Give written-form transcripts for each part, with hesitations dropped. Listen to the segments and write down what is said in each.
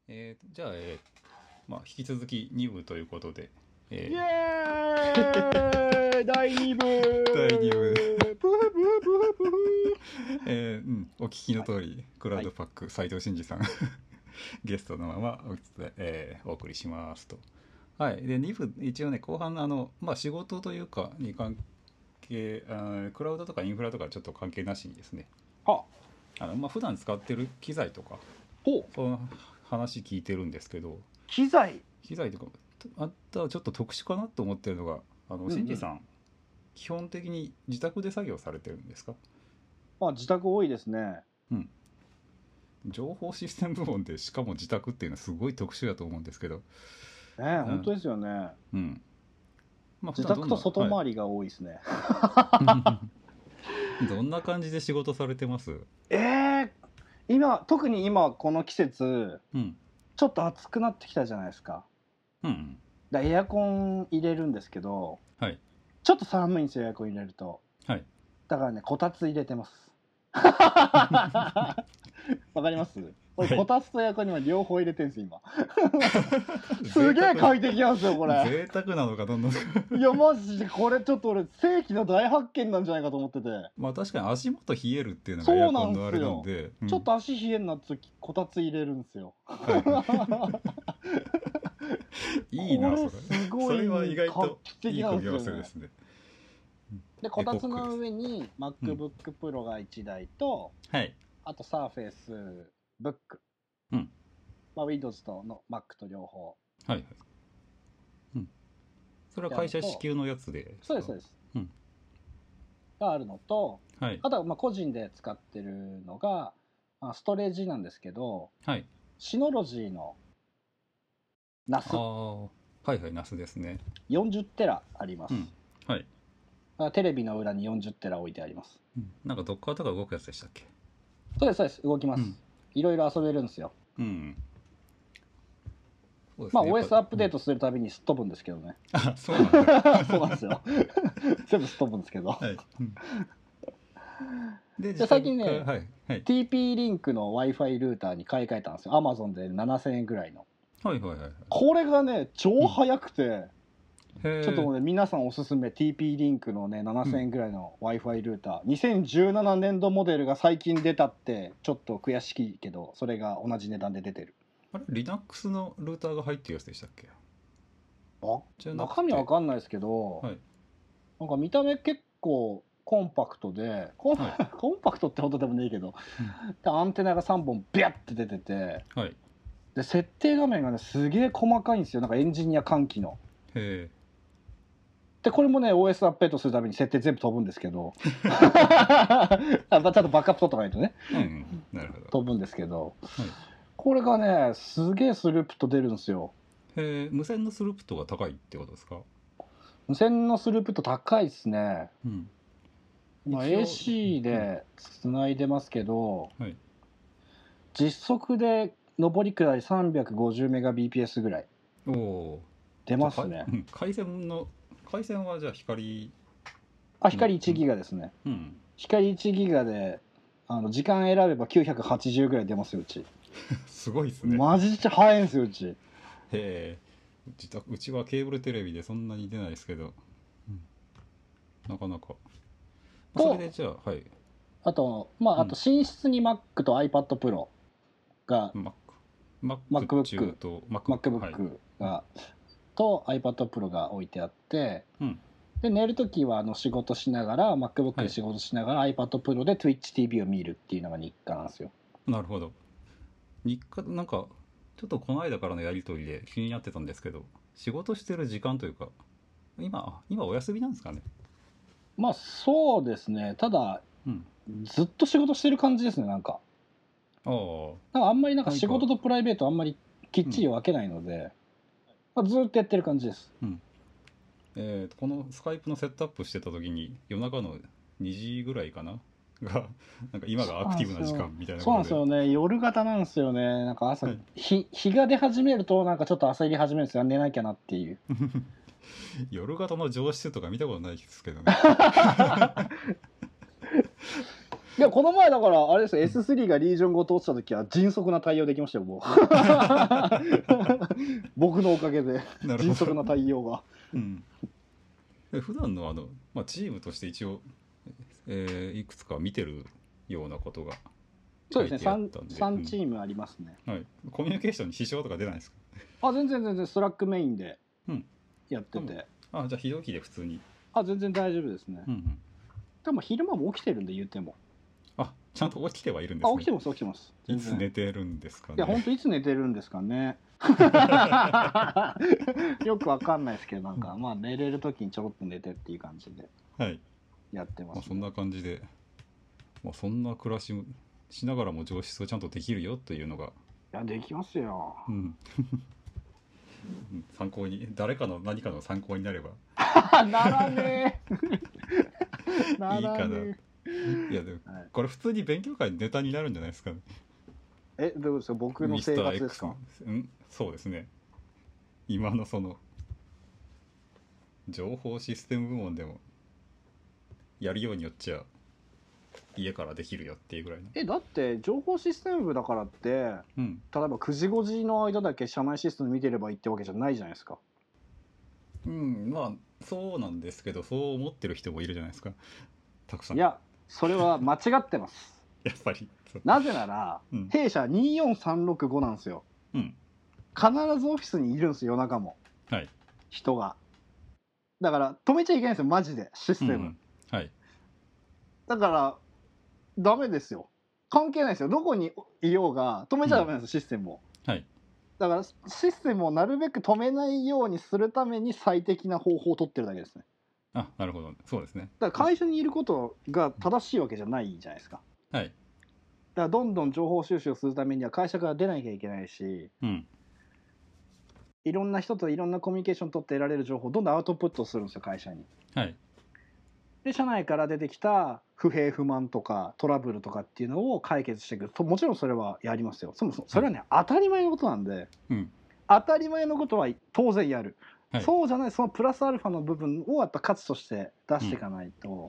じゃあ、引き続き2部ということで、 イエーイ第2部第2部ブフブフブフブフお聞きの通り、クラウドパック、斉藤真二さんゲストのままお送りしますと。はい。で、2部、一応ね、後半仕事というかに関係、クラウドとかインフラとかちょっと関係なしにですね、 あ、 普段使ってる機材とか、 ほう、 その話聞いてるんですけど、 機材とかあったらちょっと特殊かなと思ってるのが、新次さん、基本的に自宅で作業されてるんですか？ 自宅多いですね。 情報システム部門でしかも自宅っていうのはすごい特殊だと思うんですけど、 本当ですよね。自宅と外回りが多いですね。 どんな感じで仕事されてます？ 特に今この季節、ちょっと暑くなってきたじゃないですか。エアコン入れるんですけど、ちょっと寒いんですよ、エアコン入れると。だからね、こたつ入れてます。わかります？これこたつとエアコンには両方入れてるんです今。すげえ快適なんですよこれ。 贅沢なのかどんどん。 いやマジでこれちょっと俺世紀の大発見なんじゃないかと思ってて。 確かに足元冷えるっていうのがエアコンのあれなんで、 ちょっと足冷えになった時こたつ入れるんですよ。 いいなそれ。 すごいそれは意外といい組み合わせでですね。 でこたつの上に MacBook Pro が1台と、あと Surface Book、Windows との Mac と両方。 それは会社支給のやつで。 そうですそうです。があるのと、あとは個人で使ってるのがストレージなんですけど、シノロジーの NAS ですね。 40テラあります。テレビの裏に40テラ置いてあります。 なんかドッカーとか動くやつでしたっけ？ そうですそうです、動きます。いろいろ遊べるんですよ。OS アップデートするたびにすっ飛ぶんですけどね。 そうなんだ。 そうなんですよ。全部すっ飛ぶんですけど。で最近ね、TP リンクの Wi-Fi ルーターに買い替えたんですよ。Amazon で7000円ぐらいの。これがね超速くて、ちょっとね皆さんおすすめ TP リンクのね7000円ぐらいの Wi-Fi ルーター、2017年度モデルが最近出たってちょっと悔しいけど、それが同じ値段で出てる。 あれ Linux のルーターが入ってるやつでしたっけ？ 中身は分かんないですけど、なんか見た目結構コンパクトで、コンパクトってほどでもねえけど、アンテナが3本ビャッて出てて、で設定画面がねすげえ細かいんですよ。なんかエンジニア喚起の。でこれもね OS アップデートするために設定全部飛ぶんですけどちゃんとバックアップ取っとかないとね、飛ぶんですけど、これがねすげえスループと出るんですよ。 無線のスループとが高いってことですか？ 無線のスループと高いですね。AC でつないでますけど、実測で上り下り 350Mbps ぐらい出ますね。 回線はじゃあ光 1ギガですね。光1ギガで時間選べば980ぐらい出ますようち。 すごいですね。 マジで早いんですようち。 うちはケーブルテレビでそんなに出ないですけど、なかなか。それでじゃああと寝室に Mac と iPad Pro が MacBook がと iPad Pro が置いてあって、で寝るときは仕事しながら MacBook で仕事しながら iPad Pro で TwitchTV を見るっていうのが日課なんですよ。 なるほど。日課なんかちょっとこの間からのやり取りで気になってたんですけど、仕事してる時間というか今お休みなんですかね？ そうですね。ただ、ずっと仕事してる感じですね。なんかあんまり仕事とプライベートあんまりきっちり分けないので、ずっとやってる感じです。 このスカイプのセットアップしてた時に夜中の2時ぐらいかながなんか今がアクティブな時間みたいな。 そうなんですよね。夜型なんですよね。なんか朝、日が出始めるとなんかちょっと焦り始めるんですよ。寝なきゃなっていう。 夜型の上司とか見たことないですけどね。 いやこの前だからあれですよ、S3 がリージョンごと落ちた時は迅速な対応できましたよもう僕のおかげで迅速な対応が、 うん、普段のチームとして一応、いくつか見てるようなことがそうですね、3チームありますね、 はい、コミュニケーションに支障とか出ないですか？ 全然ストラックメインでやってて、 じゃあ非同期で普通に全然大丈夫ですね、でも昼間も起きてるんで言ってもちゃんと起きてはいるんですね。 起きてますいつ寝てるんですかね。 いや本当いつ寝てるんですかねよくわかんないですけどなんか、寝れる時にちょろっと寝てっていう感じでやってます、ね、 そんな感じで、そんな暮らししながらも上質をちゃんとできるよというのが、いやできますよ、 参考に、誰かの何かの参考になればならねえいいかな。いやでも、これ普通に勉強会ネタになるんじゃないですかね。 どうですか、僕の生活ですか？ そうですね。今のその情報システム部門でもやるようによっちゃ家からできるよっていうぐらいの。 だって情報システム部だからって、例えば9時5時の間だけ社内システム見てればいいってわけじゃないじゃないですか。 そうなんですけど、そう思ってる人もいるじゃないですか、たくさん。 いやそれは間違ってますやっぱりなぜなら、弊社24365なんですよ、必ずオフィスにいるんですよ夜中も、人が。だから止めちゃいけないんですよマジでシステム、だからダメですよ、関係ないですよ、どこにいようが止めちゃダメなんですよ、システムを。だからシステムをなるべく止めないようにするために最適な方法を取ってるだけですね。 なるほど、そうですね。 だから会社にいることが正しいわけじゃないじゃないですか。だからどんどん情報収集をするためには会社から出なきゃいけないし、いろんな人といろんなコミュニケーションを取って得られる情報をどんどんアウトプットするんですよ会社に。で社内から出てきた不平不満とかトラブルとかっていうのを解決していくと、もちろんそれはやりますよ。それはね、当たり前のことなんで、当たり前のことは当然やる、そうじゃないそのプラスアルファの部分をやっぱ価値として出していかないと、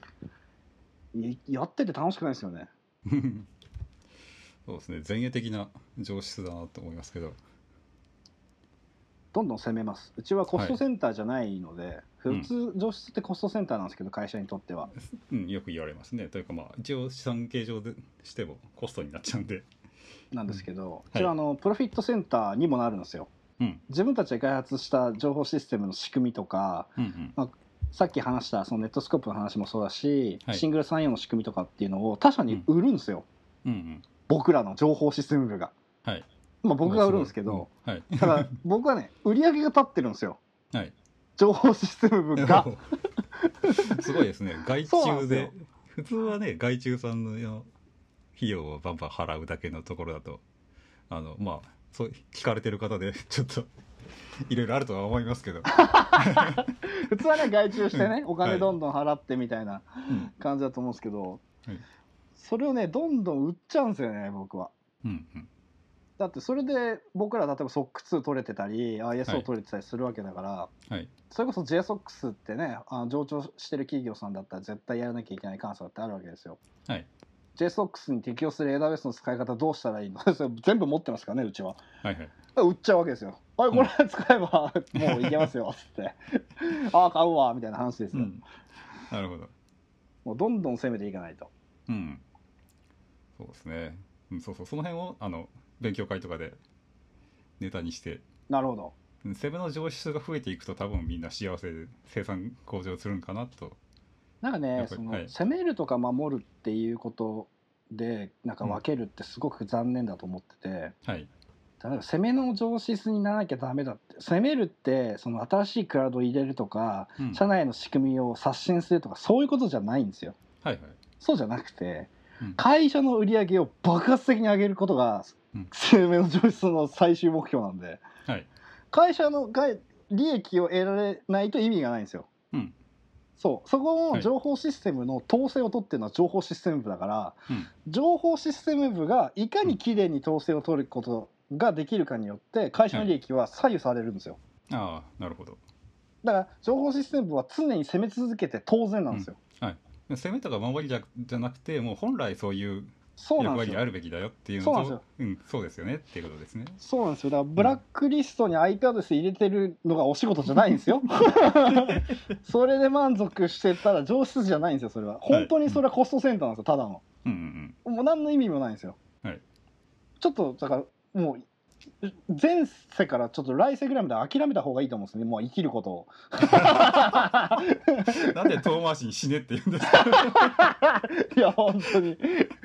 やってて楽しくないですよねそうですね、前衛的な上質だなと思いますけど、 どんどん攻めます。うちはコストセンターじゃないので、普通上質ってコストセンターなんですけど会社にとっては、 よく言われますね。というか一応資産計上でしてもコストになっちゃうんでなんですけど、うちはプロフィットセンターにもなるんですよ、自分たちで開発した情報システムの仕組みとか、さっき話したそのネットスコープの話もそうだし、シングルサインの仕組みとかっていうのを他社に売るんですよ、僕らの情報システム部が。僕が売るんですけど、だから僕はね売り上げが立ってるんですよ、情報システム部がすごいですね。外注で普通はね、外注さんの費用をバンバン払うだけのところだとそう聞かれてる方でちょっといろいろあるとは思いますけど普通はね外注してね、お金どんどん払ってみたいな感じだと思うんですけど、それをねどんどん売っちゃうんですよね僕は。だってそれで僕ら例えば SOC2 取れてたり ISO 取れてたりするわけだから、それこそ JSOX ってね上場してる企業さんだったら絶対やらなきゃいけない監査ってあるわけですよ。JSOX に適用する AWS の使い方どうしたらいいの全部持ってますからねうちは。売っちゃうわけですよ。これ使えばもういけますよって買うわみたいな話ですよ。 なるほど。 もうどんどん攻めていかないと。 そうですね。その辺を勉強会とかでネタにして。 なるほど。 攻めの上質が増えていくと多分みんな幸せで生産向上するんかなと。 なんかね攻めるとか守るっていうことでなんか分けるってすごく残念だと思ってて、例えば攻めの上質にならなきゃダメだって、攻めるってその新しいクラウドを入れるとか、社内の仕組みを刷新するとかそういうことじゃないんですよ。そうじゃなくて、会社の売り上げを爆発的に上げることが攻めの上質の最終目標なんで、会社の利益を得られないと意味がないんですよ。そこの情報システムの統制を取ってるのは情報システム部だから、情報システム部がいかにきれいに統制を取ることができるかによって会社の利益は左右されるんですよ。 なるほど。 だから情報システム部は常に攻め続けて当然なんですよ。 攻めとか守りじゃなくて、もう本来そういうそうなんですよ役割にあるべきだよっていうのと、そうですよねっていうことですね。 そうなんですよ。だからブラックリストに IP アドレス入れてるのがお仕事じゃないんですよ。それで満足してたら上質じゃないんですよ。それは本当にそれはコストセンターなんですよ。ただの、もう何の意味もないんですよ。ちょっとだからもう前世からちょっと来世ぐらいまで諦めた方がいいと思うんですね。もう生きることを。 なんで遠回しに死ねって言うんですか。 いや本当に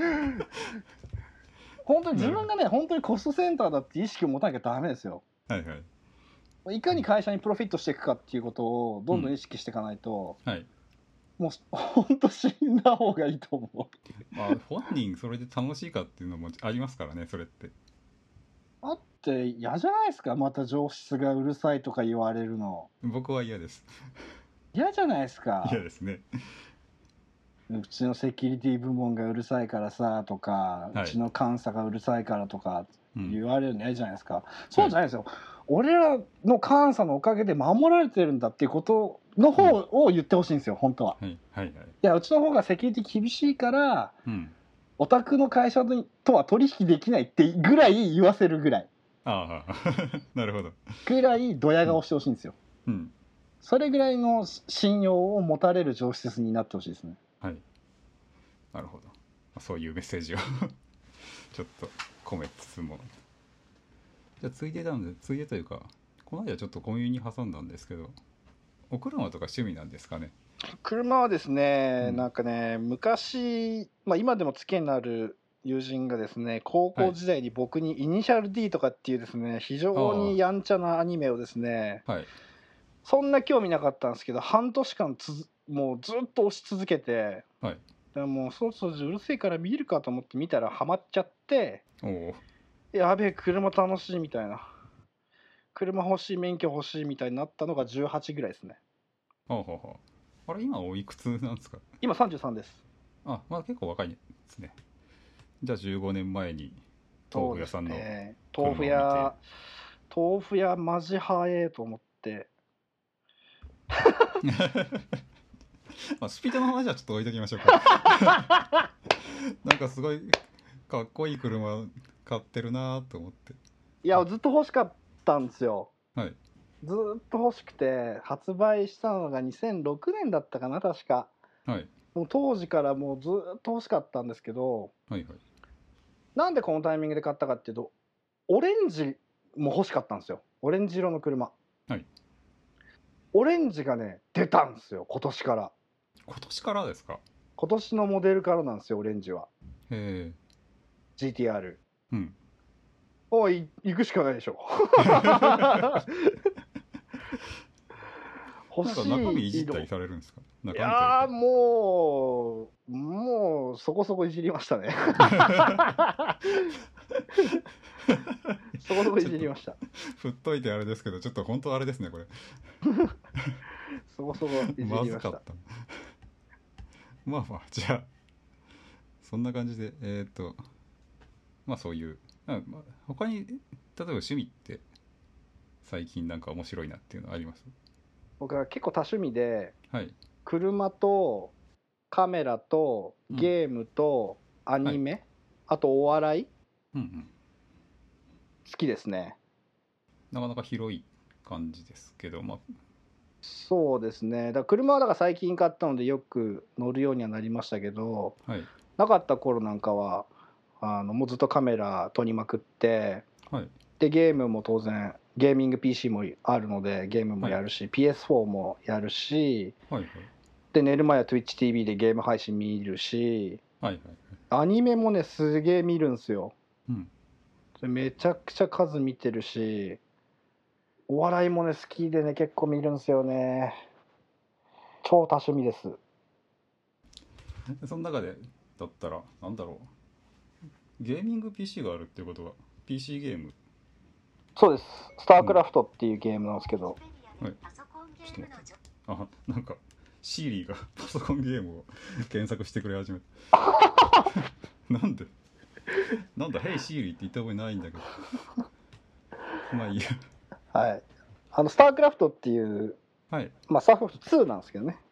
本当に自分がね、本当にコストセンターだって意識を持たなきゃダメですよ。 はいはい。 いかに会社にプロフィットしていくかっていうことをどんどん意識していかないと、 はい。 もう本当死んだ方がいいと思う。 まあ本人それで楽しいかっていうのもありますからね、それって。 だって嫌じゃないですか、また上司がうるさいとか言われるの。 僕は嫌です。 嫌じゃないですか。 嫌ですね。 うちのセキュリティ部門がうるさいからさとか、うちの監査がうるさいからとか言われるの嫌じゃないですか。そうじゃないですよ。俺らの監査のおかげで守られてるんだっていうことの方を言ってほしいんですよ、本当は。いや、うちの方がセキュリティ厳しいから、お宅の会社とは取引できないってぐらい言わせるぐらい。 ああ、なるほど。 ぐらいドヤ顔してほしいんですよ。それぐらいの信用を持たれる上司になってほしいですね。 はい。なるほど。そういうメッセージをちょっと込めつつも。じゃあついでというか、この間ちょっと小耳に挟んだんですけど、お車とか趣味なんですかね。 車はですね、なんかね、昔、今でも付き合いのある友人がですね、高校時代に僕にイニシャル D とかっていうですね、非常にやんちゃなアニメをですね、そんな興味なかったんですけど、半年間もうずっと押し続けて、もうそろそろうるせえから見るかと思って見たらハマっちゃって、やべえ車楽しいみたいな、車欲しい、免許欲しいみたいになったのが18ぐらいですね。 あれ今おいくつなんですか。 今33です。 あ、まだ結構若いですね。じゃあ15年前に豆腐屋さんの豆腐屋マジ早えと思ってスピードの話はちょっと置いときましょうか。なんかすごいかっこいい車買ってるなと思って。 いやずっと欲しかったんですよ。ずっと欲しくて、発売したのが2006年だったかな確か。もう当時からもうずっと欲しかったんですけど、なんでこのタイミングで買ったかっていうと、オレンジも欲しかったんですよ。オレンジ色の車。オレンジがね出たんですよ、今年から。 今年からですか。 今年のモデルからなんですよ、オレンジは。GTR。行くしかないでしょ。 欲しい。中身いじったりされるんですか。 いやもうそこそこいじりましたね。そこそこいじりました。 振っといてあれですけど、ちょっと本当あれですねこれ。 そこそこいじりました。まずかった。 まあじゃあそんな感じでそういう他に例えば趣味って最近なんか面白いなっていうのはあります？ 僕は結構多趣味で、車とカメラとゲームとアニメ、あとお笑い、好きですね。 なかなか広い感じですけど、 そうですね。だから車はだから最近買ったのでよく乗るようにはなりましたけど、なかった頃なんかはもうずっとカメラ撮りまくって、でゲームも当然ゲーミング PC もあるのでゲームもやるし、PS4 もやるし、で寝る前は TwitchTV でゲーム配信見るし、アニメもねすげえ見るんすよ。めちゃくちゃ数見てるし、お笑いもね好きでね結構見るんすよね。超多趣味です。 その中でだったらなんだろう、ゲーミング PC があるっていうことは PC ゲーム。 そうです。スタークラフトっていうゲームなんですけど、 ちょっと待って、なんかシーリーがパソコンゲームを検索してくれ始めた。なんだヘイシーリーって言った覚えないんだけど。まあいいや。 スタークラフトっていう、スタークラフト2なんですけどね、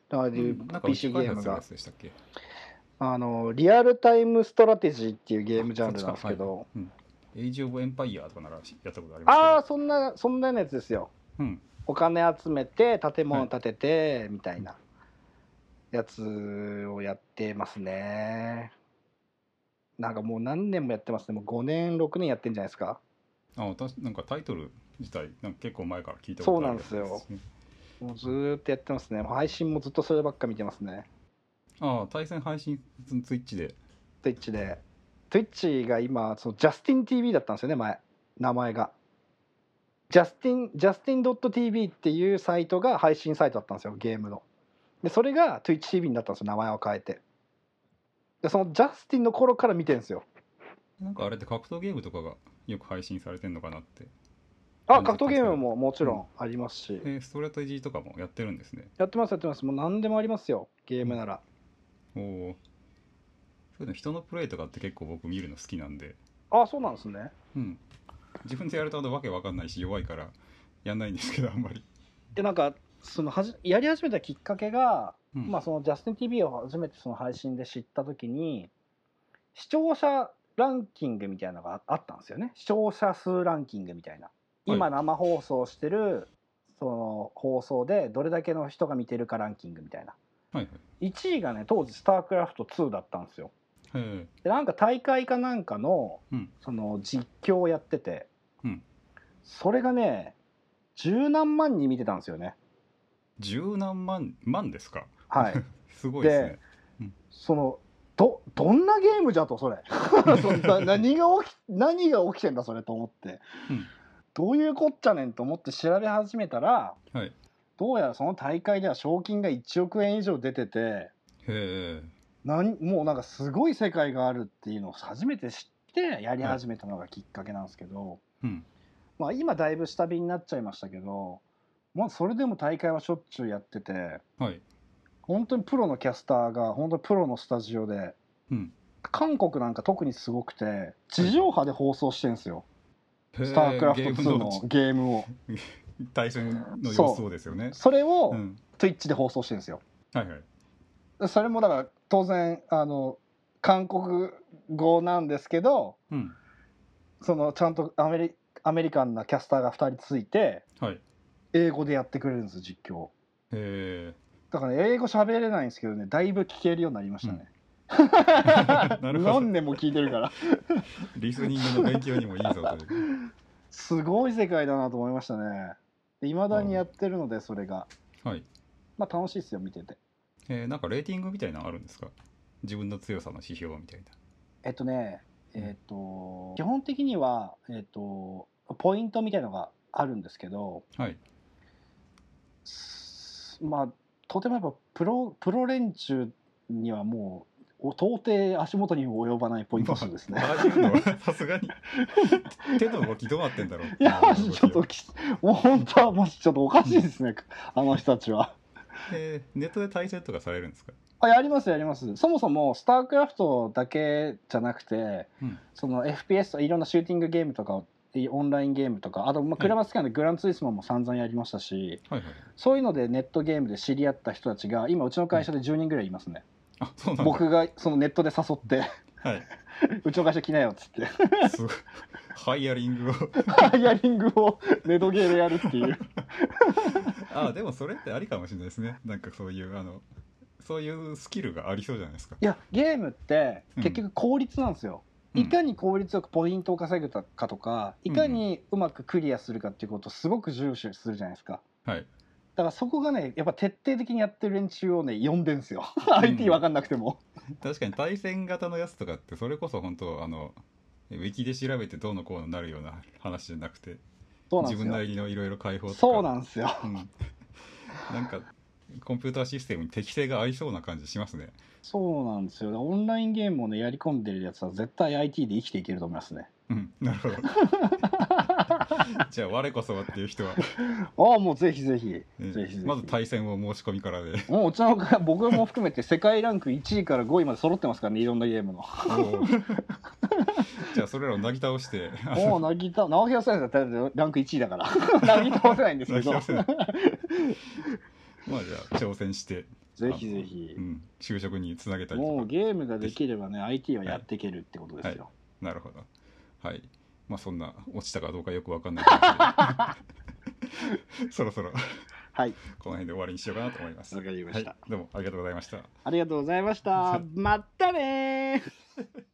だからなんか PC ゲームがでしたっけ？ リアルタイムストラテジーっていうゲームジャンルなんですけど、 エイジ・オブ・エンパイアとかならやったことありますけど。 ああ、そんなようなやつですよ。お金集めて建物建ててみたいなやつをやってますね。なんかもう何年もやってますね。もう5年6年やってんじゃないですか。 なんかタイトル自体なんか結構前から聞いたことあるんですね。そうなんですよ。もうずーっとやってますね。配信もずっとそればっか見てますね。 対戦配信ツイッチで。 ツイッチが今そのジャスティン TV だったんですよね、名前が。ジャスティン .tv っていうサイトが配信サイトだったんですよ、ゲームの。でそれが TwitchTV になったんですよ、名前を変えて。でそのジャスティンの頃から見てるんですよ。 なんかあれって格闘ゲームとかがよく配信されてんのかなって。 格闘ゲームももちろんありますし、 ストラテジーとかもやってるんですね。 やってます。もう何でもありますよ、ゲームなら。 そういうの人のプレイとかって結構僕見るの好きなんで。 そうなんですね。 自分でやるとわけわかんないし弱いからやんないんですけど、あんまり。 でなんかやり始めたきっかけが、そのジャスティン TV を初めてその配信で知った時に視聴者ランキングみたいなのがあったんですよね。視聴者数ランキングみたいな、今生放送してるその放送でどれだけの人が見てるかランキングみたいな、1位がね当時スタークラフト2だったんですよ。でなんか大会かなんかの、その実況をやってて、それがね十何万人見てたんですよね。 十何万ですか？ はいすごいですね。 でそのどんなゲームじゃとそれ何が起きてんだそれと思って、どういうこっちゃねんと思って調べ始めたら、どうやらその大会では賞金が1億円以上出てて、もうなんかすごい世界があるっていうのを初めて知ってやり始めたのがきっかけなんですけど、今だいぶ下火になっちゃいましたけど、それでも大会はしょっちゅうやってて、本当にプロのキャスターが本当にプロのスタジオで、韓国なんか特にすごくて地上波で放送してるんですよ、スタークラフト2のゲームを対戦の様子をですよね。 それを Twitch で放送してるんですよ。それもだから当然韓国語なんですけど、そのちゃんとアメリカンなキャスターが2人ついて、英語でやってくれるんです実況。だから、ね、英語喋れないんですけどね、だいぶ聞けるようになりましたね。何年も聞いてるからリスニングの勉強にもいいぞという。 すごい世界だなと思いましたね。いまだにやってるので、それが楽しいですよ見てて。 なんかレーティングみたいなのあるんですか？自分の強さの指標みたいな。 基本的にはポイントみたいなのがあるんですけど、とてもやっぱプロ連中にはもう到底足元にも及ばないポイント数ですね。 さすがに手の動きどうなってんだろう。 いやマジちょっともう本当はマジちょっとおかしいですねあの人たちは。 ネットで対戦とかされるんですか？ やります。そもそもスタークラフトだけじゃなくて、その FPS といろんなシューティングゲームとかオンラインゲームとか、あと車好きなんでグランツーリスモも散々やりましたし、そういうのでネットゲームで知り合った人たちが今うちの会社で10人ぐらいいますね。僕がそのネットで誘ってうちの会社来なよっつってハイヤリングをネドゲーでやるっていうでもそれってありかもしれないですね。なんかそういうスキルがありそうじゃないですか。 いやゲームって結局効率なんですよ。いかに効率よくポイントを稼ぐかとか、いかにうまくクリアするかっていうことをすごく重視するじゃないですか。だからそこがねやっぱ徹底的にやってる連中をね呼んでんですよIT 分かんなくても。 確かに対戦型のやつとかってそれこそ本当ウィキで調べてどうのこうのなるような話じゃなくて、自分なりのいろいろ解放とか。 そうなんですよ、 なんかコンピューターシステムに適性が合いそうな感じしますね。 そうなんですよ。オンラインゲームをねやり込んでるやつは絶対 IT で生きていけると思いますね。 なるほどじゃあ我こそはっていう人はもうぜひぜひ、 まず対戦を申し込みからでもう僕も含めて世界ランク1位から5位まで揃ってますからね、いろんなゲームのじゃあそれらをなぎ倒してなぎ倒せないですよ、ランク1位だからなぎ倒せないんですけどじゃあ挑戦してぜひぜひ、 就職につなげたりとか。もうゲームができればね IT はやっていけるってことですよ。 なるほど。はい。まあそんな落ちたかどうかよくわかんないですけどそろそろはい、 この辺で終わりにしようかなと思います。 わかりました。 どうもありがとうございました。 ありがとうございました。またね